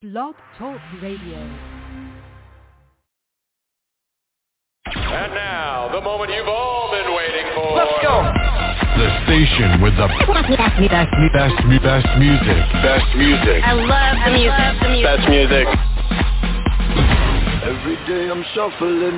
Blog Talk Radio. And now, the moment you've all been waiting for. Let's go! The station with the best music. Best music. I love the music. Best music. Every day I'm shuffling.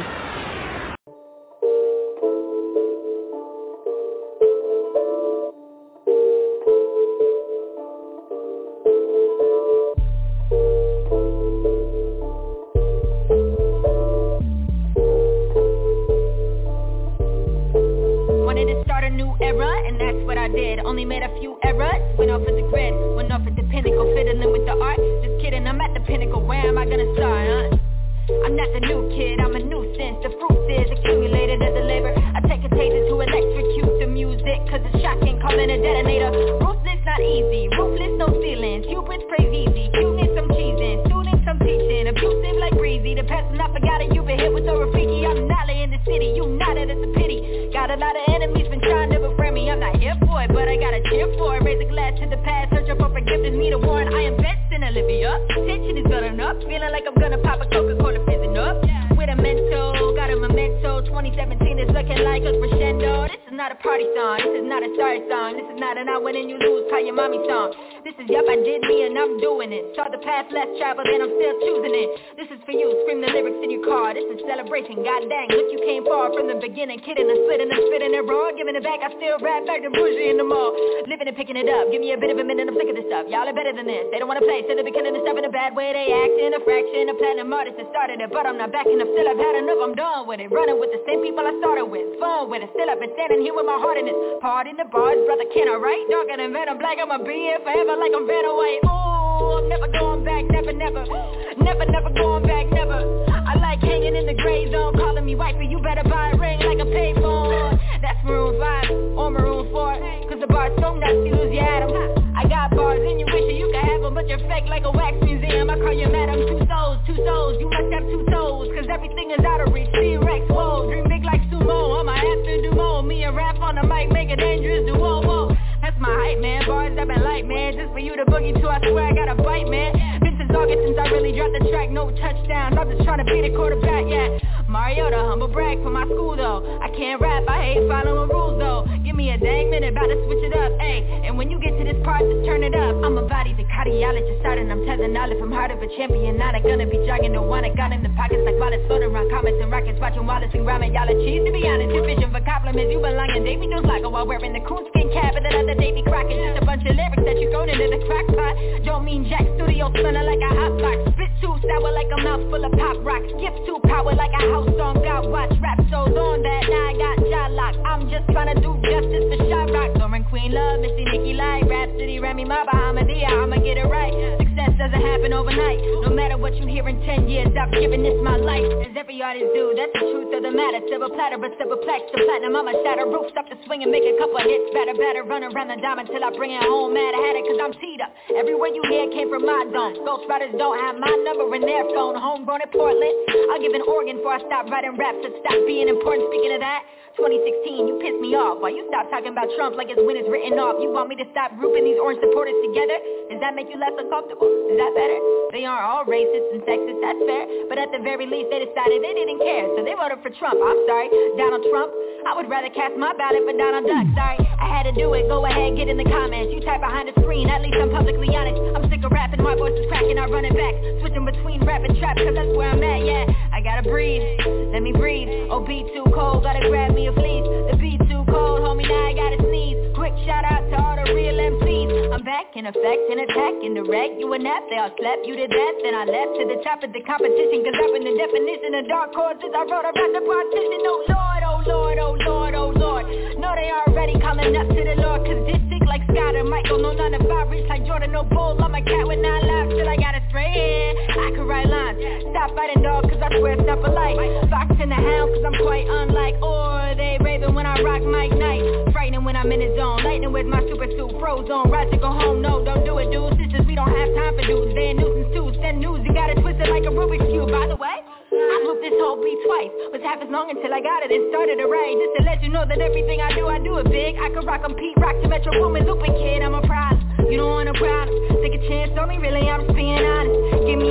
Only made a few errors, went off of the grid, went off of the pinnacle, fiddling with the art. Just kidding, I'm at the pinnacle, where am I gonna start, huh? I'm not the new kid, I'm a nuisance. The fruit is accumulated as a labor. I take a taser to electrocute the music, cause it's shocking, calling a detonator. Ruthless, not easy, ruthless, no ceilings. Hubris, praise easy, cuteness, I'm cheesing. Students, I'm teaching, abusive like breezy. The person I forgot it, you been hit with a Rafiki. I'm Nala in the city, you not it, it's a pity. Got a lot of enemies, been trying to befriend me. I'm not here for it, but I gotta cheer for it. Raise a glass to the past, search for forgiveness, need a warrant. I invest in Olivia. Tension is building up, feeling like I'm gonna pop a Coca-Cola fizzing up. With a mental, got a memento. 2017 is looking like a crescendo. This is not a party song, this is not a sorry song. This is not an I win and you lose, call your mommy song. This is yup, I did me and I'm doing it. Saw the path less traveled and I'm still choosing it. This is for you, scream the lyrics in your car. This is celebration, god dang, look you came far from the beginning. Kidding and splitting and spitting it raw. Giving it back, I still rap back to bougie in the mall. Living and picking it up, give me a bit of a minute, I'm sick of this stuff. Y'all are better than this, they don't wanna play, so they be killing the stuff in a bad way. They act in a fraction, a platinum artist that started it. But I'm not backing up, still I've had enough, I'm done with it. Running with the same people I started with, fun with it. Still I've been standing here with my heart in it. Pardon the bars, brother, can I write? Darker than Venom, black, I'ma be here forever like I'm Vanna White. Ooh, I'm never going back, never, never. Never, never going back, never. I like hanging in the gray zone, calling me wifey, you better buy a ring like a payphone. That's Maroon 5 or Maroon 4, cause the bar's so nuts, you lose your Adam. I got bars and you wish you could have them, but you're fake like a wax museum. I call you madam, two souls, you must have two toes, cause everything is out of reach. T-Rex, whoa, dream big like sumo, I'ma have to do more. Me and rap on the mic, make it dangerous, do whoa, whoa. That's my hype, man, bars that been light, man. Just for you to boogie to, I swear I got a bite, man. Been since August since I really dropped the track, no touchdowns, I'm just trying to be the quarterback, yeah. Mariota, humble brag for my school, though. I can't rap, I hate following rules, though. Give me a dang minute, about to switch it up, ayy. And when you get to this part, just turn it up. I'm a body, the cardiologist starting, I'm telling all if I'm heart of a champion. Not a gonna be jogging, no one I got in the pockets like Wallace, floating around comets and rockets, watching Wallace and rhyming, y'all are cheese. To be honest, division for compliments, you belong in Davy Jones Locker while wearing the coonskin cap and another Davy Crockett. Just a bunch of lyrics that you thrown into the crack pot. Don't mean Jack Studio stunner like a hot box. Spit too sour like a mouth full of pop rocks. Gift too power like a house song, got watch rap shows on that. Now I got jaw lock. I'm just trying to do justice for Shot Rock. Lauren Queen Love, Missy Nicki Light, Rhapsody, Remy Ma, Bahamadia. I'ma get it right. Success doesn't happen overnight. No matter what you hear in 10 years, I've given this my life. As every artist do, that's the truth of the matter. Silver platter, but silver plaques to platinum. I'ma shatter roofs up to swing and make a couple hits. Batter, run around the diamond till I bring it home. Mad I had it cause I'm teed up. Everywhere you hear came from my zone. Ghost Riders don't have my number in their phone. Homegrown in Portland. I'll give an organ before I stop writing raps and stop being important. Speaking of that, 2016, you pissed me off. Why you stop talking about Trump like his win is written off? You want me to stop grouping these orange supporters together? Does that make you less uncomfortable? Is that better? They aren't all racist and sexist, that's fair. But at the very least, they decided they didn't care, so they voted for Trump. I'm sorry, Donald Trump. I would rather cast my ballot for Donald Duck. Sorry, I had to do it. Go ahead, get in the comments. You type behind the screen, at least I'm publicly honest. I'm sick of rapping, my voice is cracking, I run it back. Switching between rap and trap, cause that's where I'm at, yeah. I gotta breathe, let me breathe. Oh, beat too cold, gotta grab me a fleece. The beat too cold, homie, now I gotta sneeze. Quick shout out to all the real MCs. I'm back in effect, in attack, in direct. You a nap, they all slept you to death. Then I left to the top of the competition, cause I've been the definition of dark horses. I wrote about the partition, oh Lord, oh Lord, oh Lord, oh Lord. No, they already calling up to the Lord, cause this sick like Scott or Michael. No, none of five reach like Jordan, no bull. I'm a cat with 9 lives, till I got a straight hair. I could write lines, stop fighting dog, cause I swear it's not for life. Fox and the hound, cause I'm quite unlike. Or they raving when I rock Mike Knight. Frightening when I'm in the zone, lightning with my super suit. Frozen, right to go home, no, don't do it, dude. Sisters, we don't have time for dudes. They a nuisance too, send news, you gotta twist it like a Rubik's Cube. By the way, I looped this whole beat twice. Was half as long until I got it and started to rage. Just to let you know that everything I do it big. I could rock 'em Pete Rock to Metro Boomin, looping kid, I'm a problem. You don't want a problem. Take a chance on me, really, I'm just being honest. Give me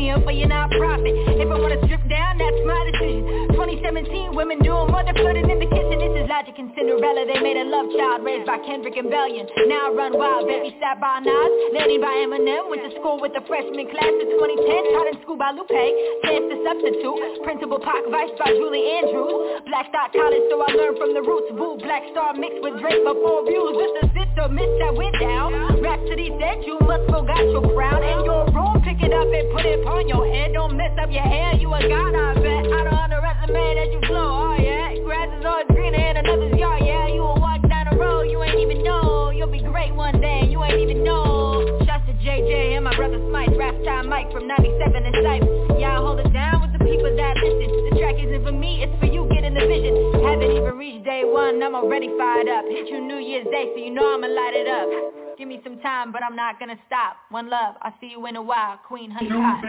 me up for your non-profit. If I wanna strip down, that's my decision. 2017, women doing more than flirting in the kitchen. This is Logic and Cinderella. They made a love child raised by Kendrick and Bellion. Now I run wild, baby sat by Nas, nanny by Eminem. Went to school with the freshman class in 2010. Taught in school by Lupe, Chance the Substitute. Principal Pac, Vice by Julie Andrews. Black Dot College, so I learned from the roots. Boo, Black Star mixed with Drake before views. This is it, so miss that we're down. Rhapsody said you must forgot your crown and your room. Pick it up and put it upon your head. Don't mess up your hair, you a god, I bet. I don't underestimate as you flow, oh yeah. Grass is always greener in another's yard, yeah. You will walk down the road, you ain't even know. You'll be great one day, you ain't even know. Shouts to JJ and my brother Smite. Rap time Mike from 97 and Sipe. Yeah, I hold it down with the people that listen. The track isn't for me, it's for you, getting the vision. Haven't even reached day one, I'm already fired up. Hit you New Year's Day, so you know I'ma light it up. Give me some time, but I'm not gonna stop. One love, I'll see you in a while. Queen Honey Hot.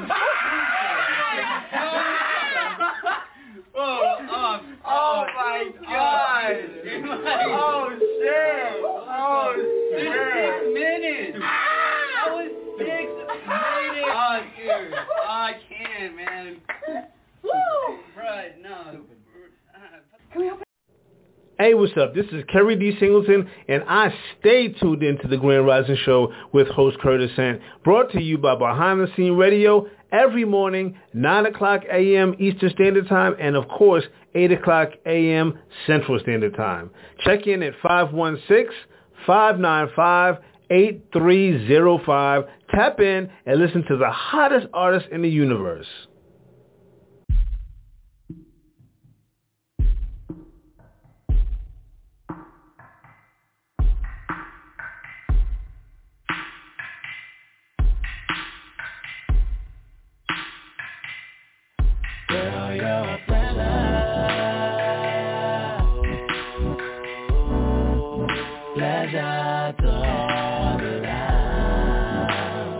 Oh my God! Oh shit! Oh shit! 6 minutes! That was 6 minutes! Oh dude! Oh, I can't, man. Woo! Bruh, no. Can we open? Hey, what's up? This is Kerry D. Singleton, and I stay tuned into the Grand Rising Show with host Curtis Sant, brought to you by Behind the Scene Radio every morning, 9 o'clock a.m. Eastern Standard Time, and of course, 8 o'clock a.m. Central Standard Time. Check in at 516-595-8305. Tap in and listen to the hottest artists in the universe. Girl, you're a pleasure. Pleasure to hold you down.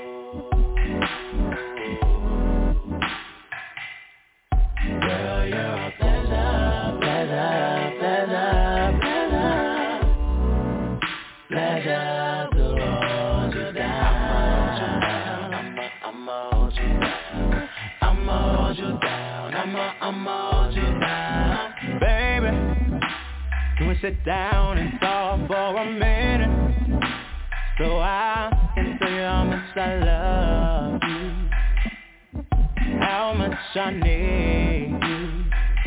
Girl, you're a pleasure, pleasure, pleasure, pleasure. Pleasure to hold you down. I'ma hold you down. I'ma hold you down. I'ma hold you down. Baby, can we sit down and talk for a minute? So I can tell you how much I love you, how much I need you.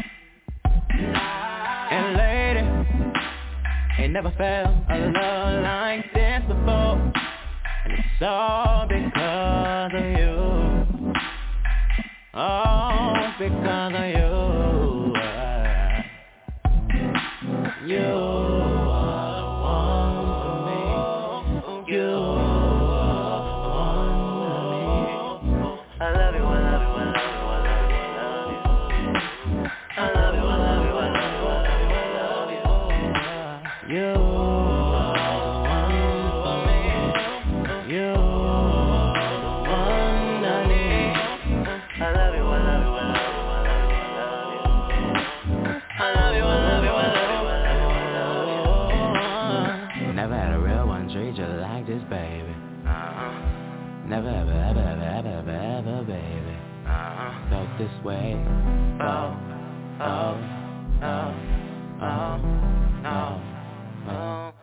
And lady, ain't never felt a love like this before. And it's all because of you. Oh, because of you. You are the one for me. You are the one for me. I love you, I love you, I love you, I love you, I love you. I love you, I love you, I love you, I love you, I love you. You are the one for me. You are the one I need. I love you, I love you, I love you, I love you, I love you. I love you, I love you, I love you, I love you, I love you. Never had a real one treat you like this, baby. Never, ever, ever, ever, ever, ever, ever, baby. Felt this way. Oh, oh, oh, oh, oh, oh,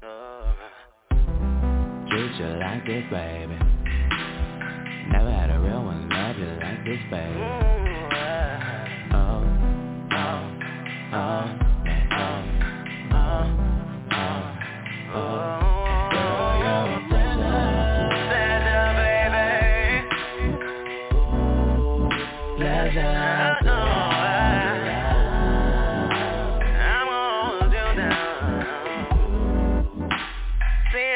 oh. Treat you like this, baby. Never had a real one love you like this, baby. Oh, oh, oh, oh, oh, oh, oh. Girl, you're a pleasure, baby. Pleasure to hold you down. I'm hold you down. See,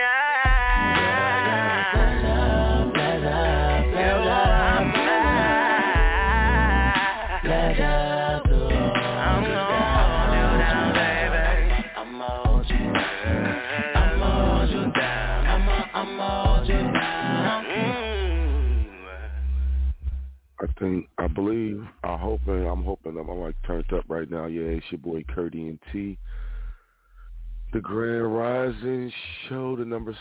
I'm hoping I'm like turned up right now. Yeah, it's your boy Curdy and T. The Grand Rising Show. The number is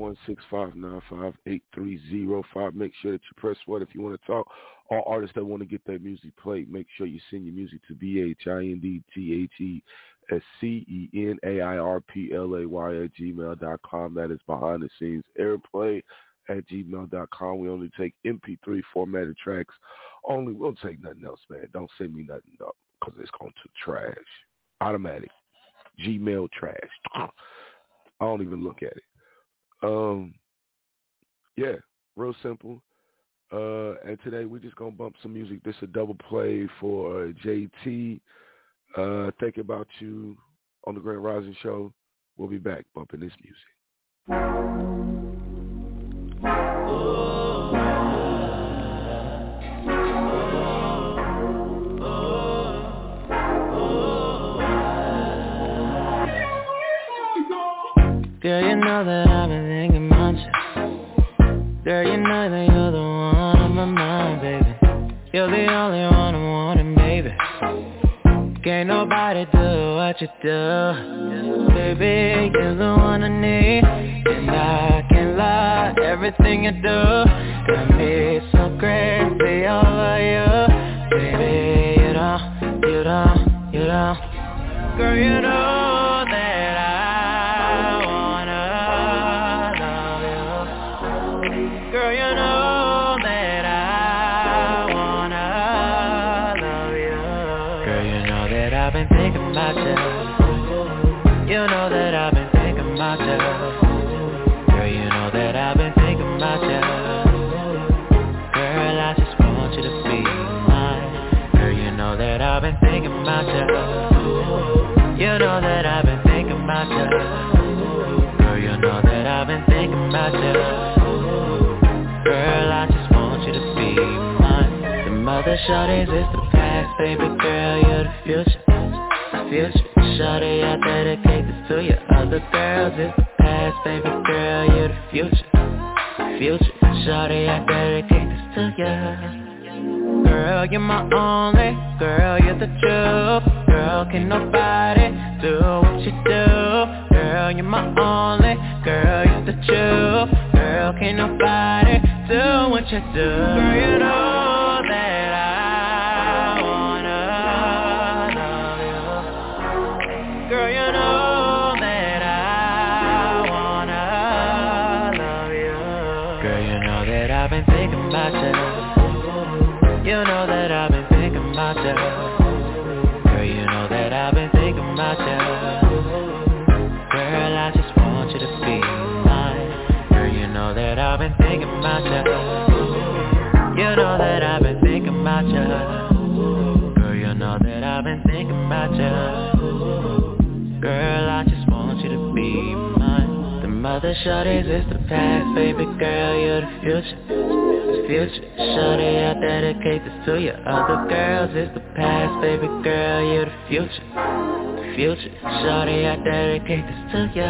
516-595-8305. Make sure that you press 1 if you want to talk. All artists that want to get their music played, make sure you send your music to BHINDTHESCENAIRPLAY@gmail.com. That is behind the scenes airplay@gmail.com. We only take MP3 formatted tracks. Only, we'll take nothing else, man. Don't send me nothing up because it's going to trash. Automatic. Gmail trash. I don't even look at it. Yeah, real simple. And today we're just gonna bump some music. This is a double play for JT. Thinking about you on the Grand Rising Show. We'll be back bumping this music. Girl, you know that I've been thinking about you. Girl, you know that you're the one on my mind, baby. You're the only one I'm wanting, baby. Can't nobody do what you do. Baby, you're the one I need. And I can't lie, everything you do got me so crazy over you. Baby, you don't. Girl, you know that I about you. You know that I've been thinking about you. Girl, you know that I've been thinking about you. Girl, I just want you to be mine. Girl, you know that I've been thinking about you. You know that I've been thinking about you. Girl, you know that I've been thinking about you. Girl, I just want you to be mine. The mother shorties is the past, baby girl, you're the future. Future, shawty, I dedicate this to you. Other girls, it's the past, baby girl, you're the future. Future, shawty, I dedicate this to you. Girl, you're my only, girl, you're the truth. Girl, can nobody do what you do. Girl, you're my only, girl, you're the truth. Girl, can nobody do what you do. Girl, you know that I girl, you know that I wanna love you. Girl, you know that I've been thinking about you. You know that I've been thinking about you. Girl, you know that I've been thinking about you. Girl, I just want you to be mine. Girl, you know that I've been thinking about you. You know that I've been thinking about you. Girl, you know that I've been thinking about you. Girl, I just want you to be mine. The mother shorties is the past, baby girl, you're the future. The future, shorty, I dedicate this to you. Other girls is the past, baby girl, you're the future. The future, shorty, I dedicate this to you.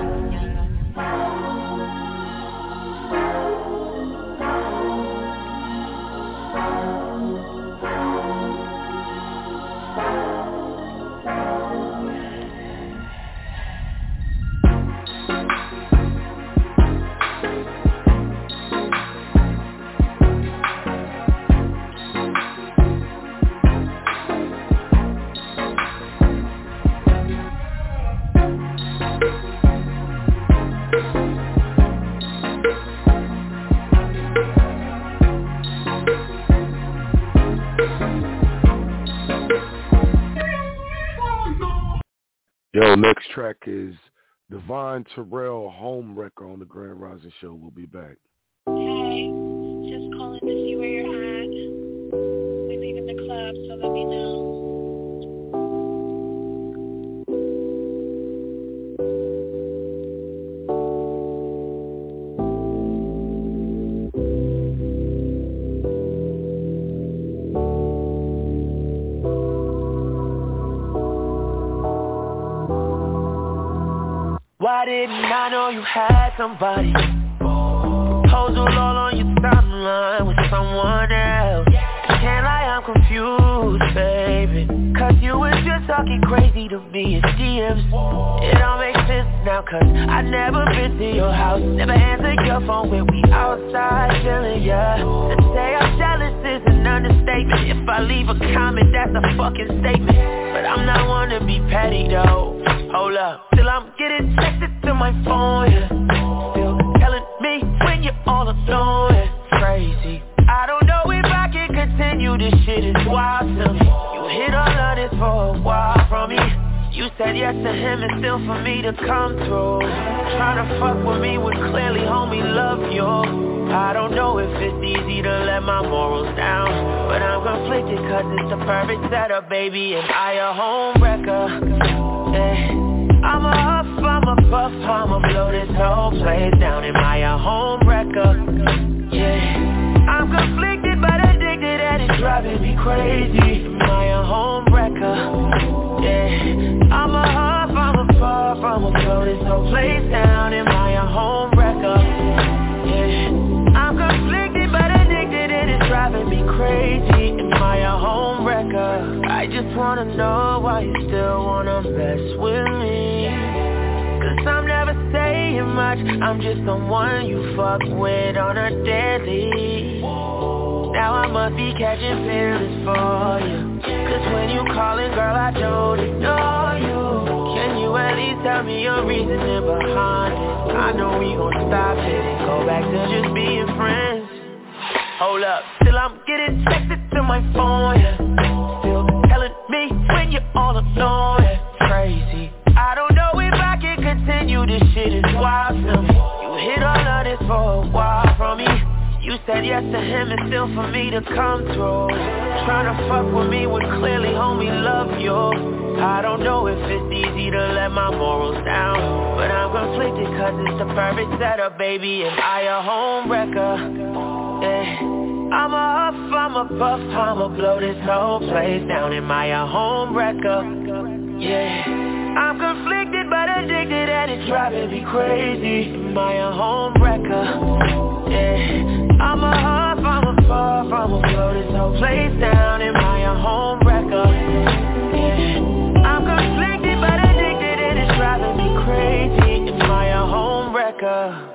Yo, next track is Divine Terrell, Home Wrecker on the Grand Rising Show. We'll be back. Hey, just calling to see where you're at. We're leaving the club, so let me know. Why didn't I know you had somebody? Hoes all on your timeline with someone else. Can't lie, I'm confused, baby. Cause you was just talking crazy to me in DMs. It all makes sense now, cause I never been to your house, never answered your phone when we outside chilling, yeah. To say I'm jealous is an understatement. If I leave a comment, that's a fucking statement. But I'm not one to be petty though. Hold up, till I'm getting texted to my phone, yeah. Still telling me when you're all alone, it's crazy. I don't know if I can continue, this shit is wild to me. You hid all of this for a while from me. You said yes to him and still for me to come through. Tryna fuck with me would clearly, homie, love you. I don't know if it's easy to let my morals down, but I'm conflicted cause it's the perfect setup, baby, and I a home wrecker, yeah. I'm a huff, I'm a puff, I'ma blow this whole place down, am I a home wrecker, yeah. I'm conflicted but addicted and it's driving me crazy, am I a home wrecker, yeah. I'm a huff, I'm a puff, I'ma blow this whole place down, am I a home wrecker, yeah. I'm conflicted but addicted and it's driving me crazy, am I a home wrecker? I just wanna know why you still wanna mess with me, cause I'm never saying much, I'm just someone you fuck with on a daily. Now I must be catching feelings for you, cause when you callin', girl, I don't ignore you. Can you at least tell me your reasoning behind it? I know we gon' stop it and go back to just being friends. Hold up, till I'm getting texted to my phone, yeah. Still telling me when you're all alone, yeah. Crazy. I don't know if I can continue, this shit is wild to me. You hid all of this for a while from me. You said yes to him and still for me to come through. Tryna fuck with me would clearly, homie, love you. I don't know if it's easy to let my morals down, but I'm conflicted cause it's the perfect setup, baby, and I a home wrecker, yeah. I'm a huff, I'm a puff, I'ma blow this whole place down, am I a home wrecker, yeah. I'm conflicted but addicted and it's driving me crazy, am I a home wrecker, yeah. I'm a huff, I'm a puff, I'ma blow this whole place down, am I a home wrecker, yeah. I'm conflicted but addicted and it's driving me crazy, am I a home wrecker?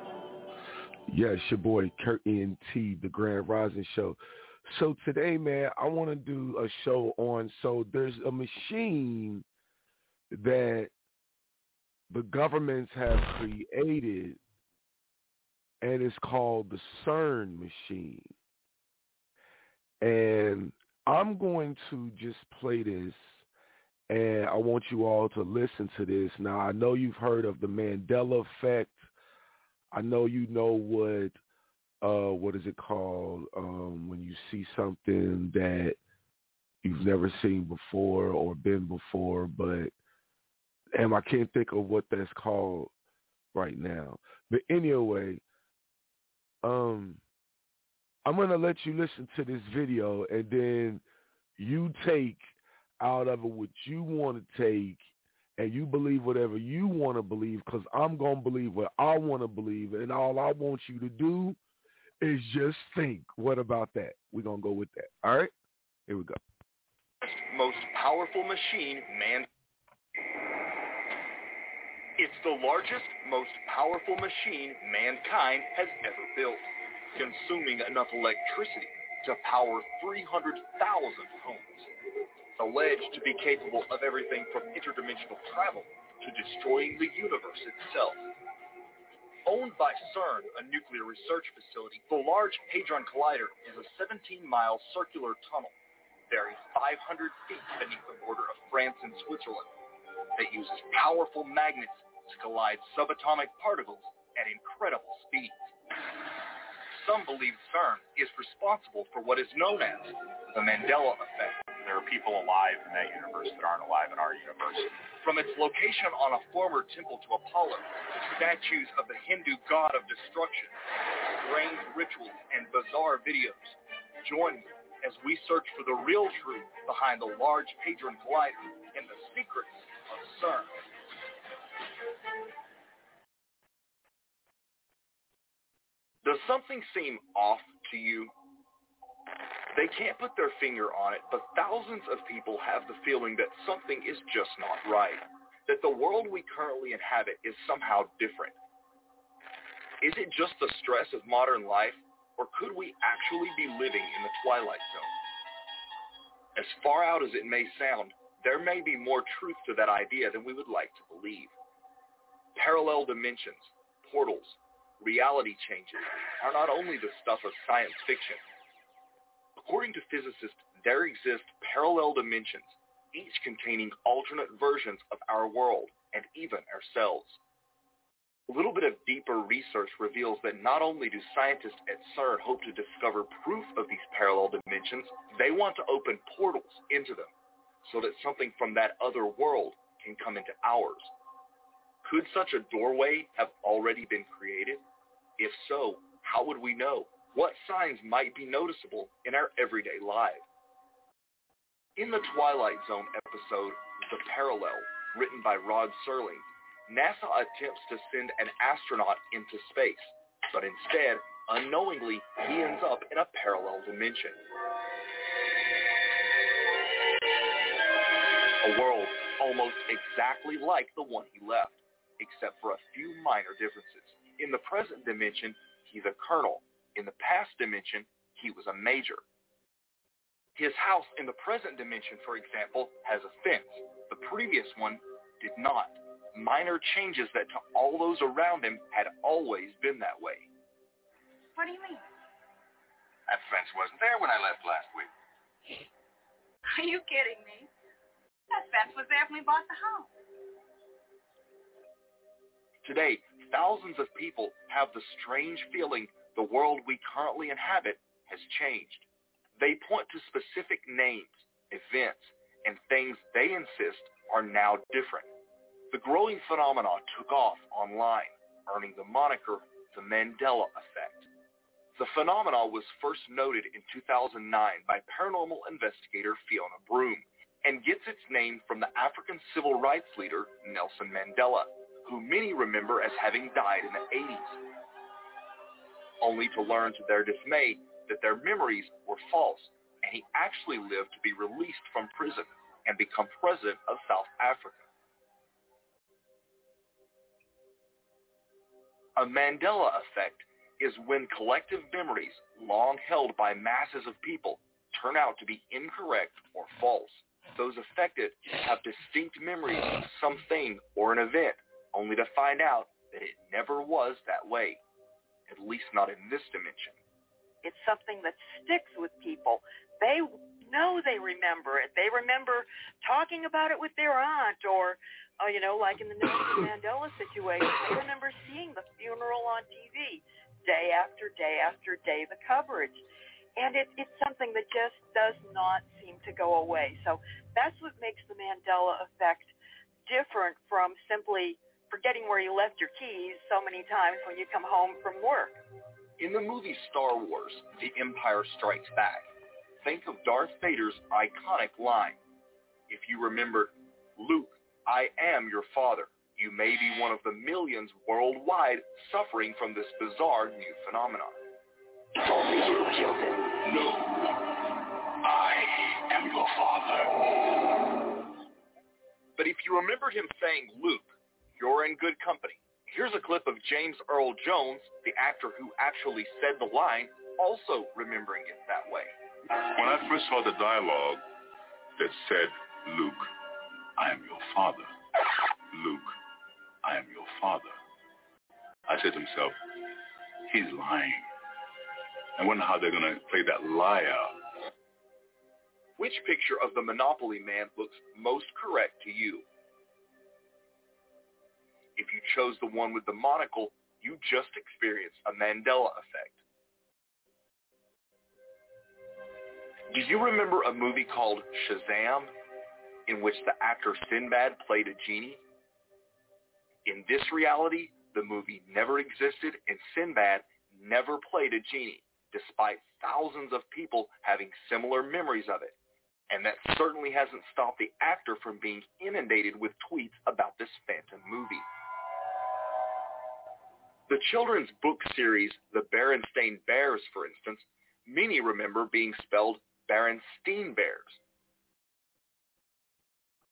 Yeah, it's your boy Kurt NT, the Grand Rising Show. So today, man, I want to do a show on, so there's a machine that the governments have created, and it's called the CERN machine. And I'm going to just play this, and I want you all to listen to this. Now, I know you've heard of the Mandela effect. I know you know what is it called when you see something that you've never seen before or been before, but I can't think of what that's called right now. But anyway, I'm going to let you listen to this video, and then you take out of it what you want to take, and you believe whatever you want to believe, because I'm going to believe what I want to believe, and all I want you to do is just think. What about that? We're going to go with that. All right? Here we go. Most powerful machine It's the largest, most powerful machine mankind has ever built, consuming enough electricity to power 300,000 homes. Alleged to be capable of everything from interdimensional travel to destroying the universe itself. Owned by CERN, a nuclear research facility, the Large Hadron Collider is a 17-mile circular tunnel buried 500 feet beneath the border of France and Switzerland that uses powerful magnets to collide subatomic particles at incredible speeds. Some believe CERN is responsible for what is known as the Mandela effect. There are people alive in that universe that aren't alive in our universe. From its location on a former temple to Apollo, to statues of the Hindu god of destruction, strange rituals, and bizarre videos, join me as we search for the real truth behind the Large Hadron Collider and the secrets of CERN. Does something seem off to you? They can't put their finger on it, but thousands of people have the feeling that something is just not right. that the world we currently inhabit is somehow different. Is it just the stress of modern life, or could we actually be living in the Twilight Zone? As far out as it may sound, there may be more truth to that idea than we would like to believe. Parallel dimensions, portals, reality changes are not only the stuff of science fiction. According to physicists, there exist parallel dimensions, each containing alternate versions of our world and even ourselves. A little bit of deeper research reveals that not only do scientists at CERN hope to discover proof of these parallel dimensions, they want to open portals into them so that something from that other world can come into ours. Could such a doorway have already been created? If so, how would we know? What signs might be noticeable in our everyday lives? In the Twilight Zone episode, The Parallel, written by Rod Serling, NASA attempts to send an astronaut into space, but instead, unknowingly, he ends up in a parallel dimension. A world almost exactly like the one he left, except for a few minor differences. In the present dimension, he's a colonel. In the past dimension, he was a major. His house in the present dimension, for example, has a fence. The previous one did not. Minor changes that to all those around him had always been that way. What do you mean? That fence wasn't there when I left last week. Are you kidding me? That fence was there when we bought the house. Today, thousands of people have the strange feeling the world we currently inhabit has changed. They point to specific names, events, and things they insist are now different. The growing phenomenon took off online, earning the moniker the Mandela Effect. The phenomenon was first noted in 2009 by paranormal investigator Fiona Broom and gets its name from the African civil rights leader Nelson Mandela, who many remember as having died in the 80s, only to learn to their dismay that their memories were false and he actually lived to be released from prison and become president of South Africa. A Mandela effect is when collective memories long held by masses of people turn out to be incorrect or false. Those affected have distinct memories of something or an event, only to find out that it never was that way, at least not in this dimension. It's something that sticks with people. They know they remember it. They remember talking about it with their aunt or like in the Nelson Mandela situation, they remember seeing the funeral on TV day after day after day, the coverage. And it's something that just does not seem to go away. So that's what makes the Mandela effect different from simply forgetting where you left your keys so many times when you come home from work. In the movie Star Wars, The Empire Strikes Back, think of Darth Vader's iconic line. If you remember, Luke, I am your father. You may be one of the millions worldwide suffering from this bizarre new phenomenon. Told me you killed him. No. I am your father. But if you remember him saying, Luke, you're in good company. Here's a clip of James Earl Jones, the actor who actually said the line, also remembering it that way. When I first saw the dialogue that said, Luke, I am your father. Luke, I am your father. I said to myself, he's lying. I wonder how they're going to play that lie out. Which picture of the Monopoly Man looks most correct to you? If you chose the one with the monocle, you just experienced a Mandela effect. Do you remember a movie called Shazam, in which the actor Sinbad played a genie? In this reality, the movie never existed and Sinbad never played a genie, despite thousands of people having similar memories of it. And that certainly hasn't stopped the actor from being inundated with tweets about this phantom movie. The children's book series, The Berenstain Bears, for instance, many remember being spelled Berenstein Bears.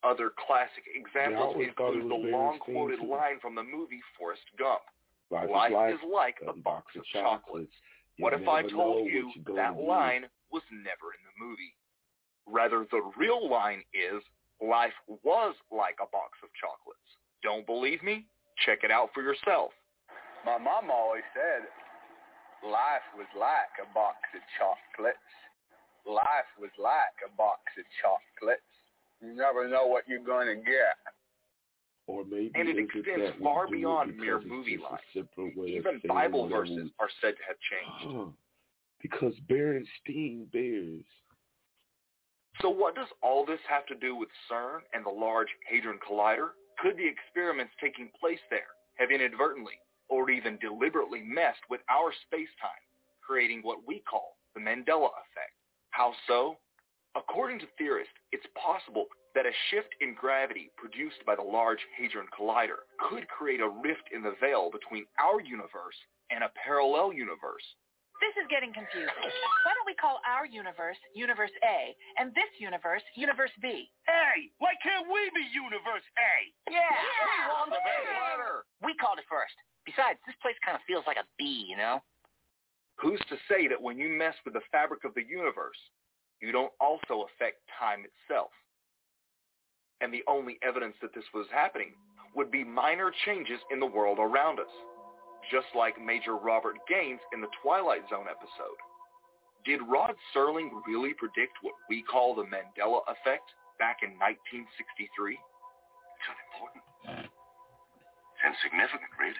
Other classic examples include the long-quoted line from the movie Forrest Gump. Life is like a box of chocolates. What if I told you that line was never in the movie? Rather, the real line is, life was like a box of chocolates. Don't believe me? Check it out for yourself. My mom always said life was like a box of chocolates. Life was like a box of chocolates. You never know what you're going to get. Or maybe and it extends far beyond mere movie lines. Even Bible verses are said to have changed. Because Berenstein Bears. So what does all this have to do with CERN and the Large Hadron Collider? Could the experiments taking place there have inadvertently or even deliberately messed with our space-time, creating what we call the Mandela effect? How so? According to theorists, it's possible that a shift in gravity produced by the Large Hadron Collider could create a rift in the veil between our universe and a parallel universe. This is getting confusing. Why don't we call our universe Universe A and this universe Universe B? Hey, why can't we be Universe A? Yeah. We called it first. Besides, this place kind of feels like a B, you know? Who's to say that when you mess with the fabric of the universe, you don't also affect time itself? And the only evidence that this was happening would be minor changes in the world around us, just like Major Robert Gaines in the Twilight Zone episode. Did Rod Serling really predict what we call the Mandela effect back in 1963? It's unimportant. It's insignificant, really.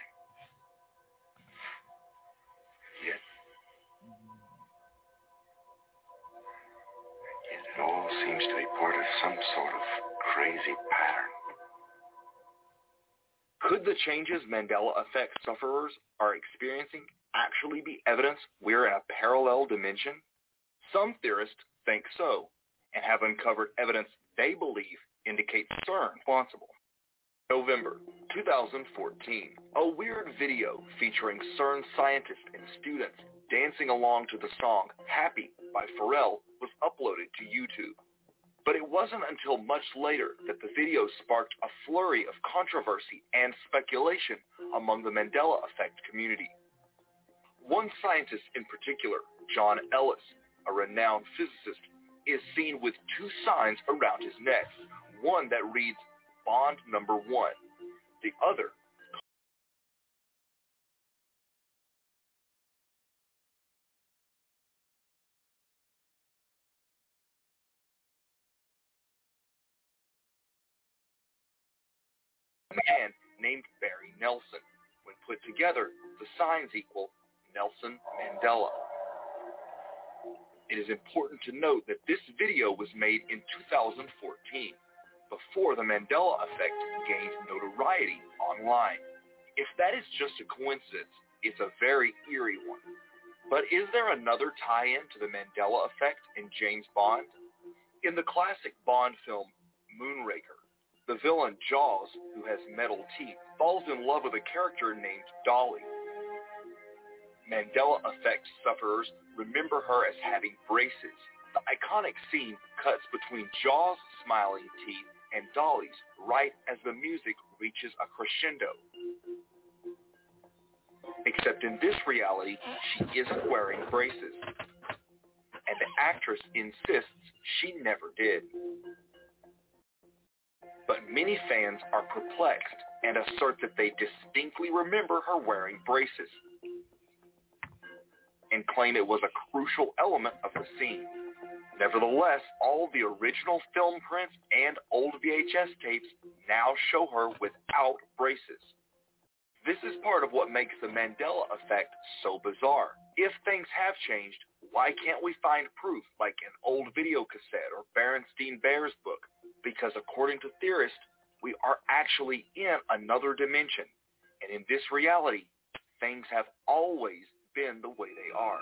Yet it all seems to be part of some sort of crazy pattern. Could the changes Mandela effect sufferers are experiencing actually be evidence we're in a parallel dimension? Some theorists think so, and have uncovered evidence they believe indicates CERN responsible. November 2014, a weird video featuring CERN scientists and students dancing along to the song Happy by Pharrell was uploaded to YouTube. But it wasn't until much later that the video sparked a flurry of controversy and speculation among the Mandela effect community. One scientist in particular, John Ellis, a renowned physicist, is seen with two signs around his neck, one that reads Bond number 1, the other man named Barry Nelson. When put together, the signs equal Nelson Mandela. It is important to note that this video was made in 2014, before the Mandela effect gained notoriety online. If that is just a coincidence, it's a very eerie one. But is there another tie-in to the Mandela effect in James Bond? In the classic Bond film Moonraker, the villain Jaws, who has metal teeth, falls in love with a character named Dolly. Mandela effect sufferers remember her as having braces. The iconic scene cuts between Jaws' smiling teeth and Dolly's right as the music reaches a crescendo. Except in this reality, she isn't wearing braces. And the actress insists she never did. But many fans are perplexed and assert that they distinctly remember her wearing braces and claim it was a crucial element of the scene. Nevertheless, all the original film prints and old VHS tapes now show her without braces. This is part of what makes the Mandela effect so bizarre. If things have changed, why can't we find proof like an old video cassette or Berenstein Bears book? Because according to theorists, we are actually in another dimension. And in this reality, things have always been the way they are.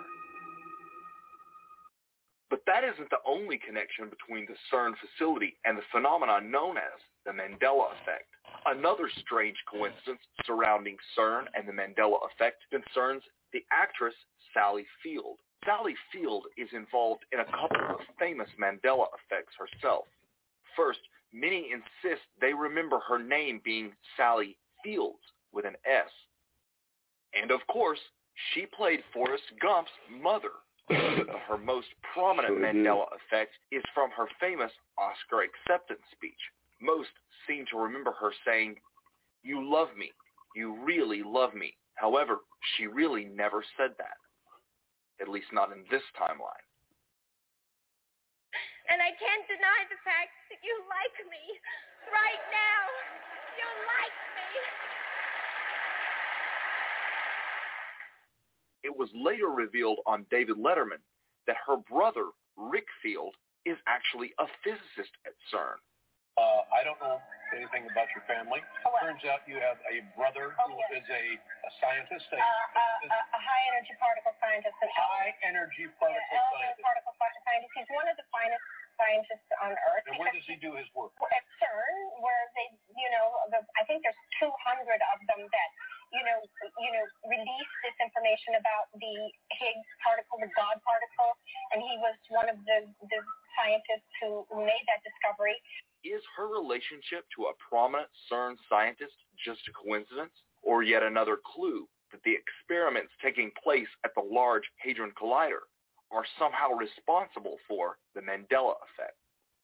But that isn't the only connection between the CERN facility and the phenomenon known as the Mandela effect. Another strange coincidence surrounding CERN and the Mandela effect concerns the actress Sally Field. Sally Field is involved in a couple of famous Mandela effects herself. First, many insist they remember her name being Sally Fields with an S. And of course, she played Forrest Gump's mother. Her most prominent Mandela effect is from her famous Oscar acceptance speech. Most seem to remember her saying, "You love me. You really love me." However, she really never said that. At least not in this timeline. And I can't deny the fact that you like me. Right now, you like me. It was later revealed on David Letterman that her brother, Rick Field, is actually a physicist at CERN. I don't know anything about your family. Turns out you have a brother who is a scientist. A high-energy particle scientist. High-energy particle scientist. Particle scientist. He's one of the finest scientists on Earth. And where does he do his work? At CERN, where they, I think there's 200 of them that, release this information about the Higgs particle, the God particle, and he was one of the scientists who made that discovery. Is her relationship to a prominent CERN scientist just a coincidence, or yet another clue that the experiments taking place at the Large Hadron Collider are somehow responsible for the Mandela effect?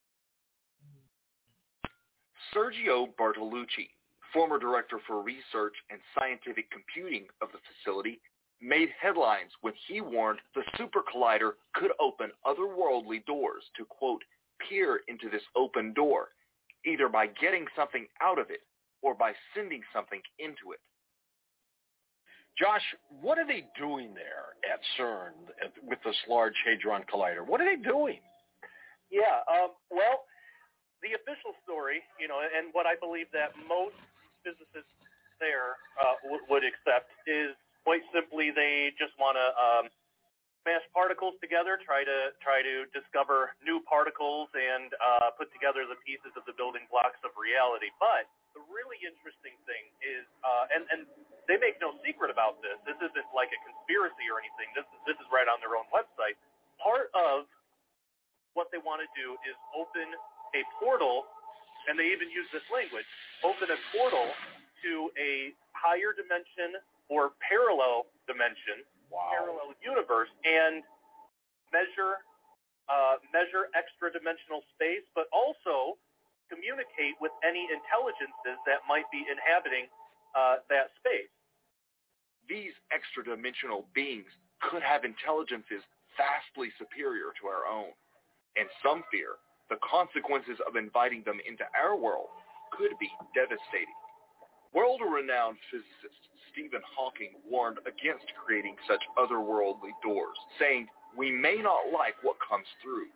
Sergio Bartolucci, former director for research and scientific computing of the facility, made headlines when he warned the super collider could open otherworldly doors to, quote, peer into this open door, either by getting something out of it or by sending something into it. Josh, what are they doing there at CERN with this Large Hadron Collider? What are they doing? Yeah, well, the official story, and what I believe that most physicists there would accept is quite simply they just want to smash particles together, try to discover new particles and put together the pieces of the building blocks of reality. But the really interesting thing is, and they make no secret about this. This isn't like a conspiracy or anything. This is right on their own website. Part of what they want to do is open a portal, and they even use this language, open a portal to a higher dimension or parallel dimension, parallel universe, and measure extra-dimensional space, but also communicate with any intelligences that might be inhabiting that space. These extra-dimensional beings could have intelligences vastly superior to our own, and some fear the consequences of inviting them into our world could be devastating. World-renowned physicist Stephen Hawking warned against creating such otherworldly doors, saying, "We may not like what comes through."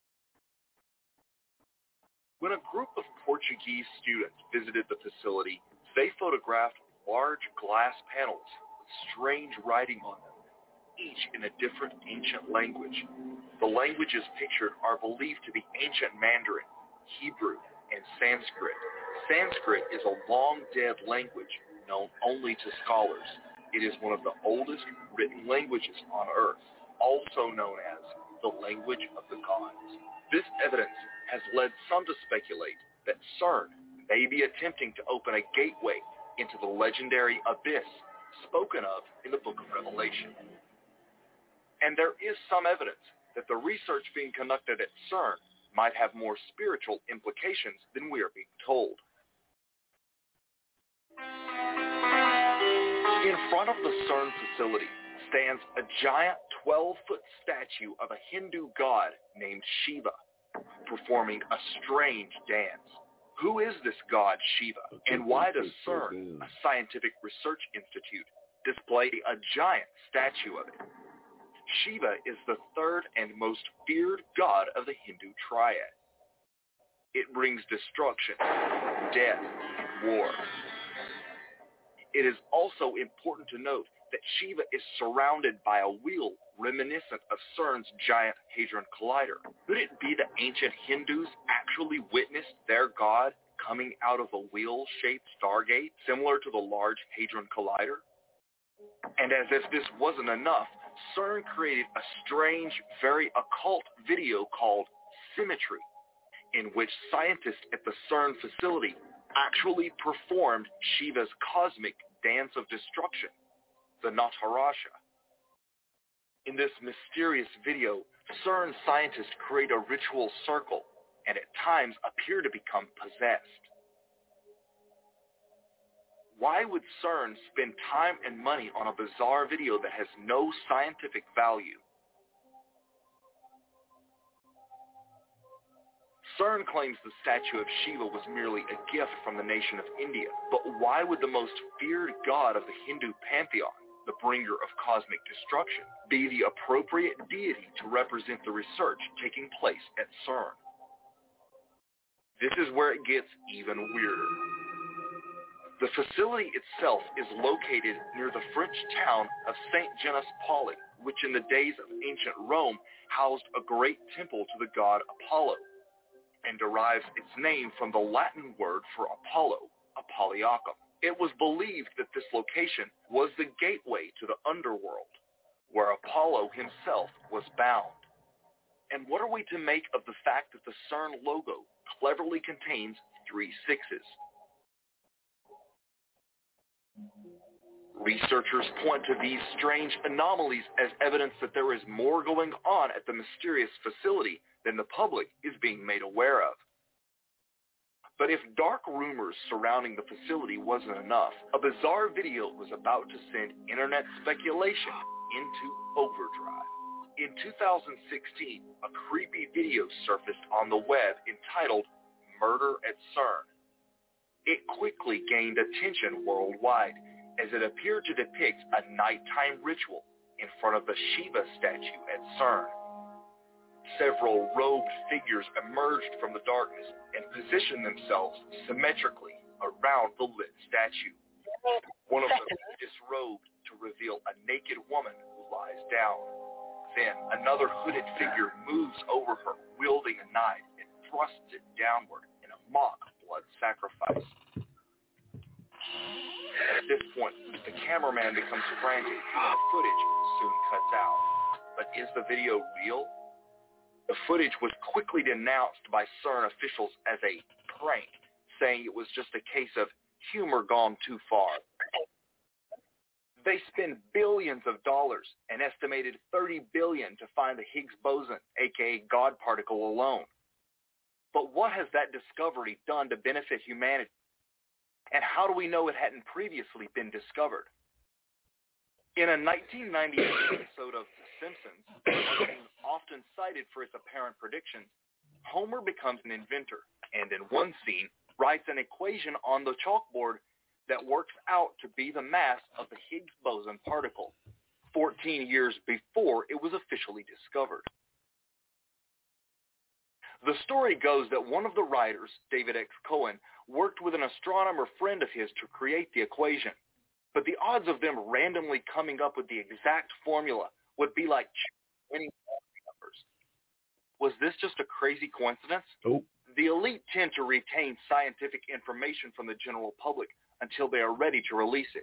When a group of Portuguese students visited the facility, they photographed large glass panels with strange writing on them, each in a different ancient language. The languages pictured are believed to be ancient Mandarin, Hebrew, and Sanskrit. Sanskrit is a long-dead language known only to scholars. It is one of the oldest written languages on Earth, also known as the language of the gods. This evidence has led some to speculate that CERN may be attempting to open a gateway into the legendary abyss spoken of in the Book of Revelation. And there is some evidence that the research being conducted at CERN might have more spiritual implications than we are being told. In front of the CERN facility stands a giant 12-foot statue of a Hindu god named Shiva, performing a strange dance. Who is this god Shiva, and why does CERN, a scientific research institute, display a giant statue of it? Shiva is the third and most feared god of the Hindu triad. It brings destruction, death, war. It is also important to note that Shiva is surrounded by a wheel reminiscent of CERN's giant Hadron Collider. Could it be that ancient Hindus actually witnessed their god coming out of a wheel-shaped stargate similar to the Large Hadron Collider? And as if this wasn't enough, CERN created a strange, very occult video called Symmetry. in which scientists at the CERN facility actually performed Shiva's cosmic dance of destruction, the Natarasha. In this mysterious video, CERN scientists create a ritual circle and at times appear to become possessed. Why would CERN spend time and money on a bizarre video that has no scientific value? CERN claims the statue of Shiva was merely a gift from the nation of India, but why would the most feared god of the Hindu pantheon, the bringer of cosmic destruction, be the appropriate deity to represent the research taking place at CERN? This is where it gets even weirder. The facility itself is located near the French town of Saint-Genès-Pauli, which in the days of ancient Rome housed a great temple to the god Apollo, and derives its name from the Latin word for Apollo, Apolliacum. It was believed that this location was the gateway to the underworld, where Apollo himself was bound. And what are we to make of the fact that the CERN logo cleverly contains 3 sixes? Researchers point to these strange anomalies as evidence that there is more going on at the mysterious facility than the public is being made aware of. But if dark rumors surrounding the facility wasn't enough, a bizarre video was about to send internet speculation into overdrive. In 2016, a creepy video surfaced on the web entitled Murder at CERN. It quickly gained attention worldwide, as it appeared to depict a nighttime ritual in front of the Shiva statue at CERN. Several robed figures emerged from the darkness and positioned themselves symmetrically around the lit statue. One of them disrobed to reveal a naked woman who lies down. Then another hooded figure moves over her, wielding a knife, and thrusts it downward in a mock blood sacrifice. At this point, the cameraman becomes frantic and the footage soon cuts out. But is the video real? The footage was quickly denounced by CERN officials as a prank, saying it was just a case of humor gone too far. They spend billions of dollars, an estimated $30 billion, to find the Higgs boson, aka God particle, alone. But what has that discovery done to benefit humanity? And how do we know it hadn't previously been discovered? In a 1998 episode of The Simpsons, often cited for its apparent predictions, Homer becomes an inventor, and in one scene, writes an equation on the chalkboard that works out to be the mass of the Higgs boson particle, 14 years before it was officially discovered. The story goes that one of the writers, David X. Cohen, worked with an astronomer friend of his to create the equation. But the odds of them randomly coming up with the exact formula would be like winning numbers. Was this just a crazy coincidence? Nope. The elite tend to retain scientific information from the general public until they are ready to release it.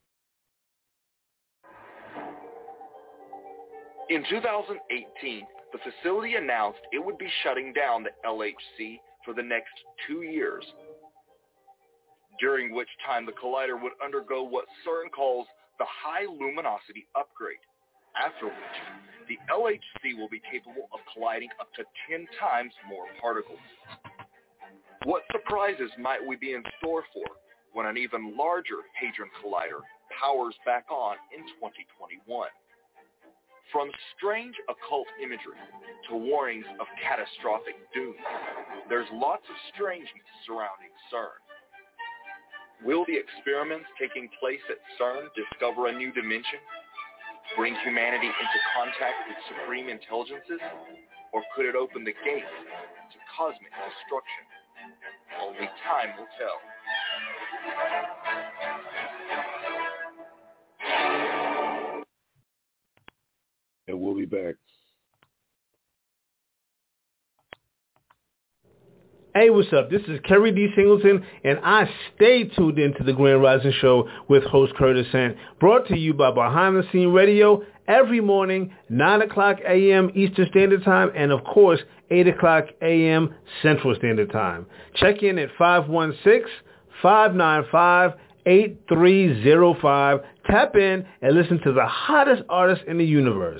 In 2018, the facility announced it would be shutting down the LHC for the next 2 years, during which time the collider would undergo what CERN calls the high luminosity upgrade, after which the LHC will be capable of colliding up to 10 times more particles. What surprises might we be in store for when an even larger Hadron Collider powers back on in 2021? From strange occult imagery to warnings of catastrophic doom, there's lots of strangeness surrounding CERN. Will the experiments taking place at CERN discover a new dimension? Bring humanity into contact with supreme intelligences? Or could it open the gates to cosmic destruction? Only time will tell. And we'll be back. Hey, what's up? This is Kerry D. Singleton, and I stay tuned into the Grand Rising Show with host Curtis Sant, brought to you by Behind the Scene Radio every morning, 9 o'clock a.m. Eastern Standard Time, and of course, 8 o'clock a.m. Central Standard Time. Check in at 516-595-8305. Tap in and listen to the hottest artists in the universe.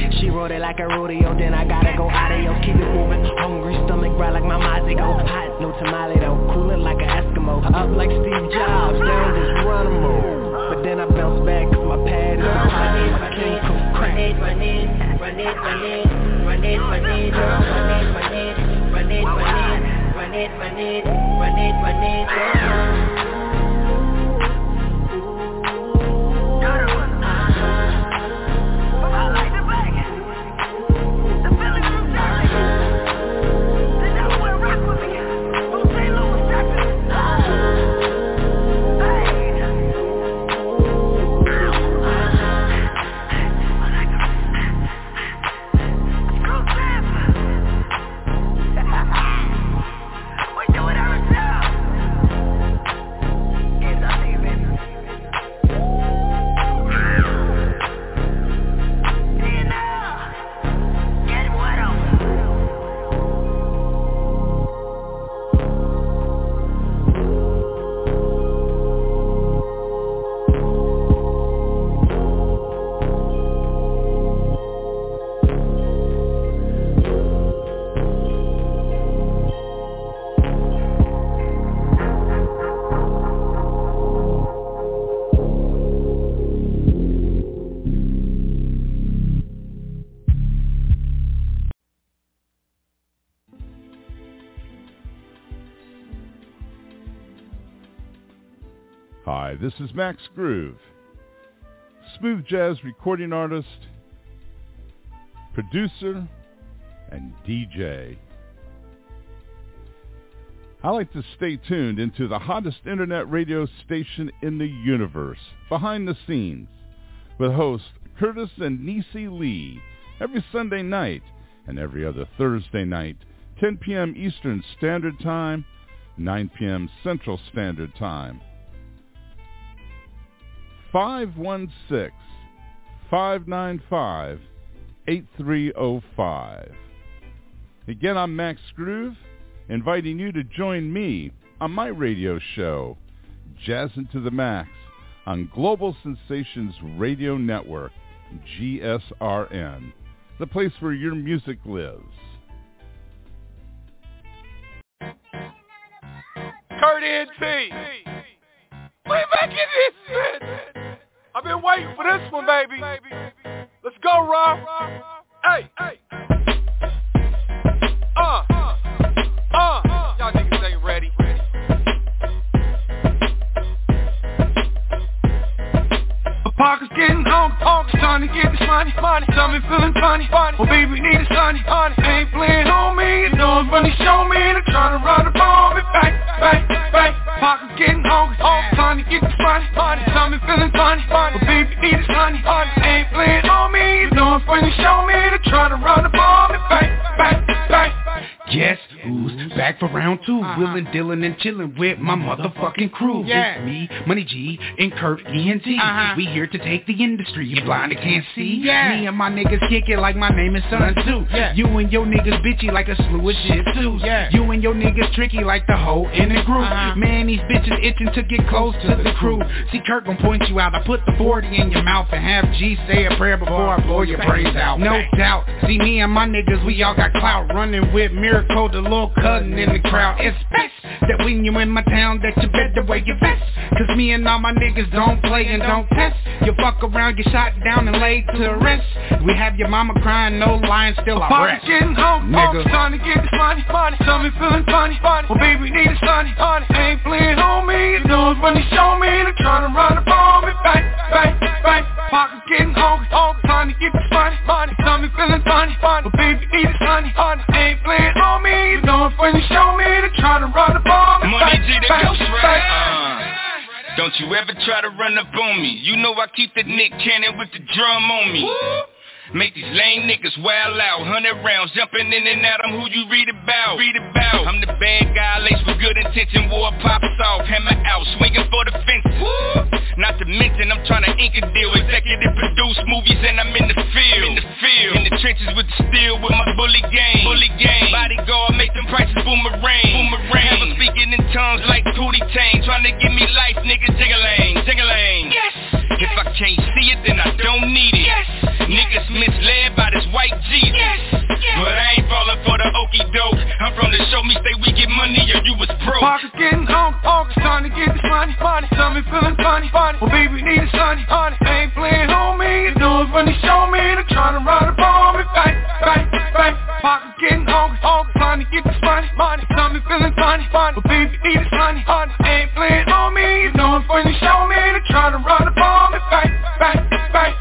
She wrote it like a rodeo, then I gotta go adios. Keep it moving, hungry stomach, bright like my Mazigo. Hot, no tamale though, cooling like an Eskimo. Up like Steve Jobs, down just Geronimo. But then I bounce back, cause my pad is my pocket. My king cook crack. Run it, run it, run it, run it, run it, run it, run it, run it, run it, run it, run it, run it, run it, Hi, this is Max Groove, smooth jazz recording artist, producer, and DJ. I like to stay tuned into the hottest internet radio station in the universe, Behind the Scenes, with hosts Curtis and Niecy Lee, every Sunday night and every other Thursday night, 10 p.m. Eastern Standard Time, 9 p.m. Central Standard Time. 516-595-8305. Again, I'm Max Groove, inviting you to join me on my radio show, Jazzin' to the Max, on Global Sensations Radio Network, GSRN, the place where your music lives. Kurt NT. We back in this shit. I've been waiting for this one, baby. Let's go, Rob. Hey. Y'all niggas ain't ready. My pocket's getting hungry, trying to get this money. Something feeling funny. Well, baby, need a sunny. Ain't playing on me, you know it's funny. Show me, they're trying to run the ball. Back. Pocket's getting hungry, trying to get this money. Something feeling funny. Well, baby, need a sunny. Ain't playing on me, you know it's funny. Show me, they're trying to run the ball. Back. Guess who's back for round two? Willin', Dylan, and chillin' with my motherfucking crew. It's me, Money G, and Kurt ENT. We here to take the industry. You blind and can't see? Me and my niggas kick it like my name is Sun Tzu. You and your niggas bitchy like a slew of shit too. You and your niggas tricky like the hoe in the group. Man, these bitches itching to get close to the crew. See, Kurt gon' point you out. I put the 40 in your mouth and have G say a prayer before I blow your brains out. No doubt. See, me and my niggas, we all got clout. Running with Miracle, the little cousin in the crowd. It's best that when you in my town that you better wear your vest. Cause me and all my niggas don't play and don't test. You fuck around, get shot down and laid to rest. We have your mama crying, no lying, still I rest. Getting home, trying to get this money. Something feeling funny. Well, baby, need a sunny. Ain't playing on me, you know it's funny. Show me, they're trying to run the ball. Back. Pockets getting hungry, trying to get this money. Something feeling funny. Well, baby, need a sunny. Ain't playing on me, you know it's funny. Show me, they're trying to run the ball. Money G, the ghost right. Don't you ever try to run up on me. You know I keep the Nick Cannon with the drum on me. Make these lame niggas wild out. 100 rounds jumping in and out. I'm who you read about. I'm the bad guy, laced with good intention. War pops off, hammer out, swinging for the fences. Not to mention I'm trying to ink a deal. Executive produce movies and I'm in the field. In the trenches with the steel with my bully gang. Bodyguard, make them prices boomerang. Have them speaking in tongues like Tootie Tang. Trying to give me life, nigga, jiggalang. Yes. If I can't see it, then I don't need it. Yes. Niggas misled by this we get money or you was broke. Pockets getting hungry, it's time to get this money. Tell me feeling funny, well baby need a sunny. I ain't playing homie, you know it's funny, show me. They're trying to ride up on me, bang, bang, bang. Pockets getting hungry, time to get this money. Tell me feeling funny, well baby need a sunny. Ain't playing homie, you know it's funny, show me. They're trying to ride up on me, bang, bang, bang.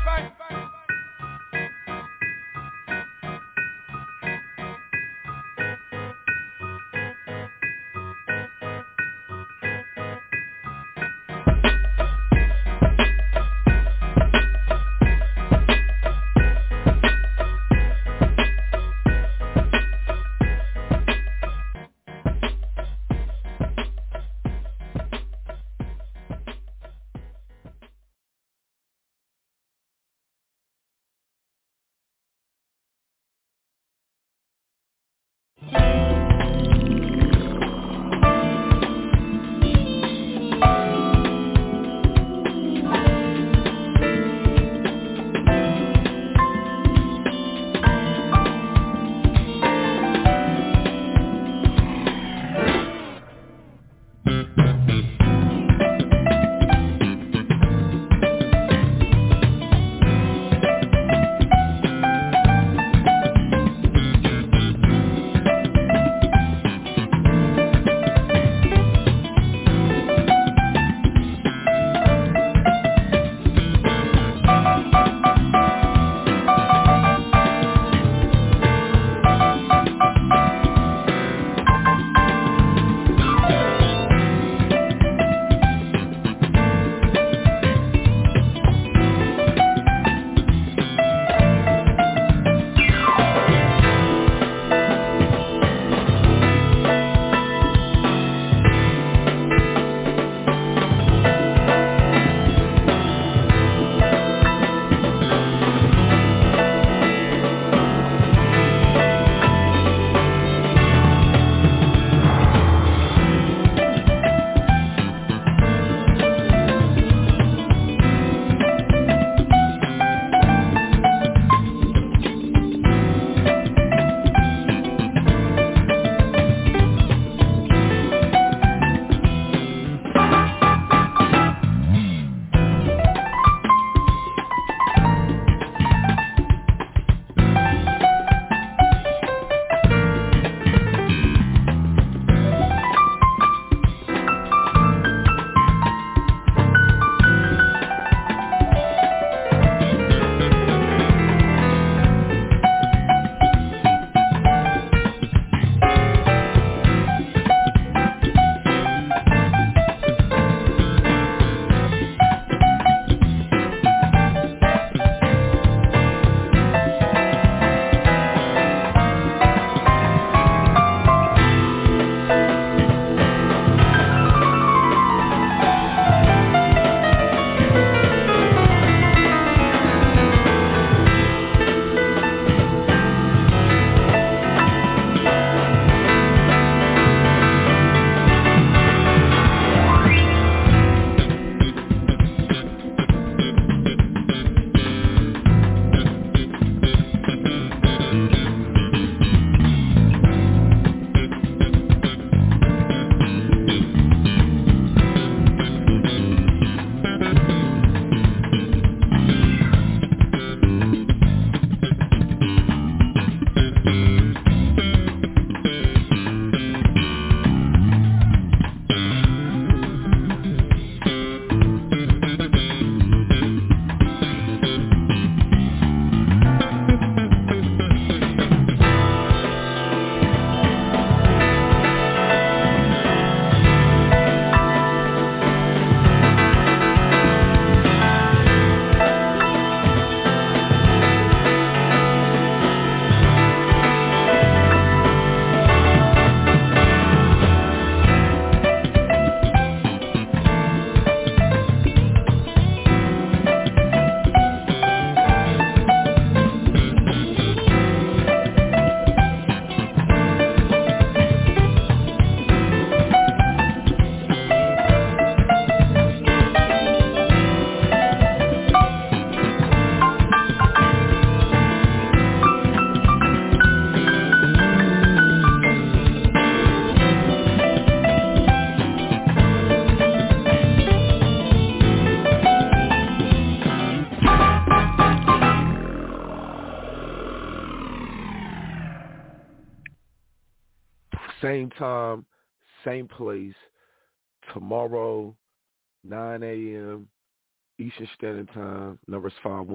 Same time, same place, tomorrow, 9 a.m. Eastern Standard Time. Number is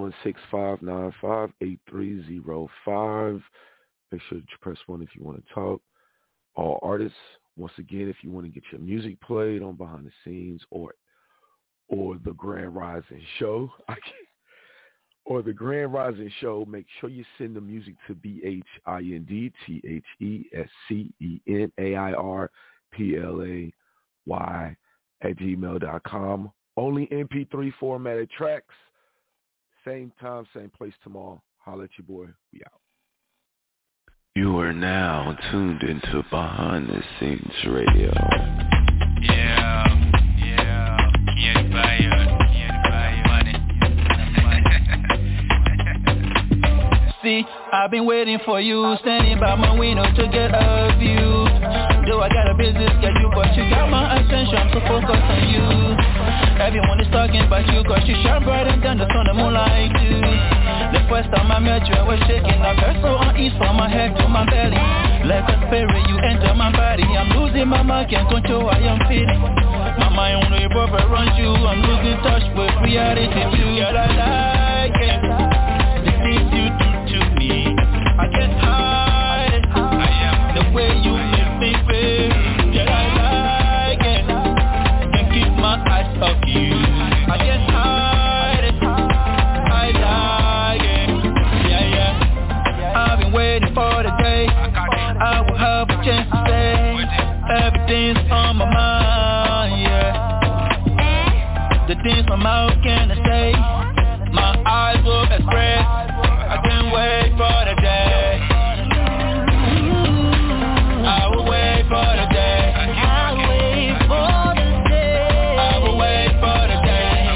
516-595-8305. Make sure that you press 1 if you want to talk. All artists, once again, if you want to get your music played on Behind the Scenes or the Grand Rising Show, make sure you send the music to BHINDTHESCENIRPLAY@gmail.com. Only MP3 formatted tracks. Same time, same place tomorrow. Holla at your boy. We out. You are now tuned into Behind the Scenes Radio. See, I've been waiting for you, standing by my window to get a view. Though I got a busy schedule, but you got my attention, so focus on you. Everyone is talking about you, cause you shine brighter than the sun and moonlight do. The first time I met you, I was shaking. I felt so uneasy from my head to my belly. Like a spirit, you enter my body. I'm losing my mind, can't control how I'm feeling. My mind only revolves around you. I'm losing touch with reality too. Girl, I like it. The things you do to me, I can't hide it. The way you make me feel, girl, I like it. Can't keep my eyes off you. I can't hide it. I like it. Yeah. I've been waiting for the day I will have a chance to say everything's on my mind, yeah. The things my mouth can't say, my eyes will express. I can't wait for the day. I will wait for the day. I will wait for the day. I will wait for the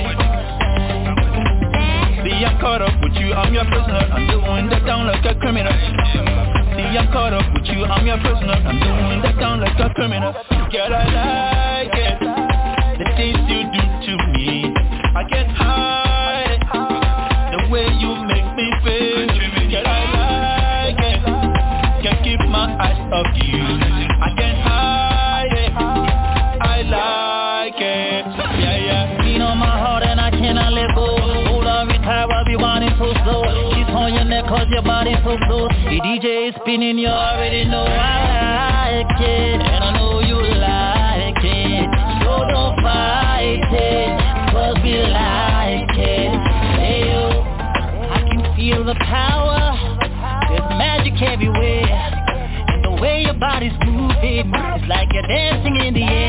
day. See, I'm caught up with you, I'm your prisoner. I'm doing that down like a criminal. See, I'm caught up with you, I'm your prisoner. I'm doing that down like a criminal. Girl, I like it. The things you do to me, I can't hide it. The way you make me feel, girl, I like it. Can't keep my eyes off you. I can't hide it. I like it. Yeah. Beat on my heart and I cannot let go. Hold on, retire, I'll be wanting so slow. She's on your neck cause your body's so close. The DJ is spinning, you already know I like it. And I know you like it. So don't fight it, cause we like it. Hey yo, I can feel the power. There's magic everywhere. And the way your body's moving, it's like you're dancing in the air.